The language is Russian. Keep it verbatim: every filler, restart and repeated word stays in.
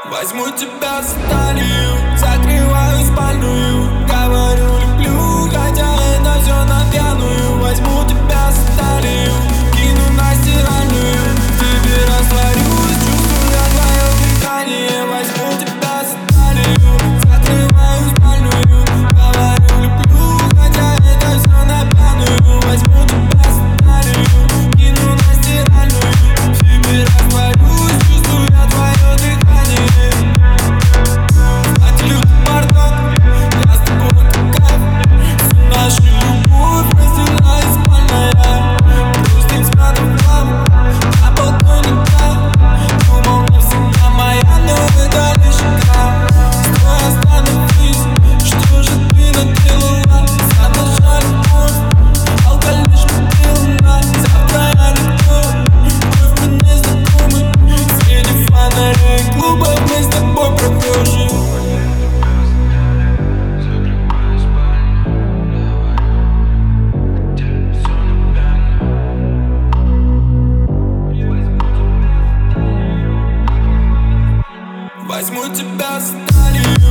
Возьму тебя за талию, закрываю спальную. Говорю, люблю, хотя это все на пьяную. Возьму тебя за талию, кину на стиральную. В тебе растворюсь, чувствуя твое дыхание. Возьму тебя за талию, закрываю спальную. Говорю, люблю, хотя это все на пьяную. Возьму тебя за талию, кину на стиральную. В тебе растворюсь, чувствуя твое дыхание. Возьму тебя за талию.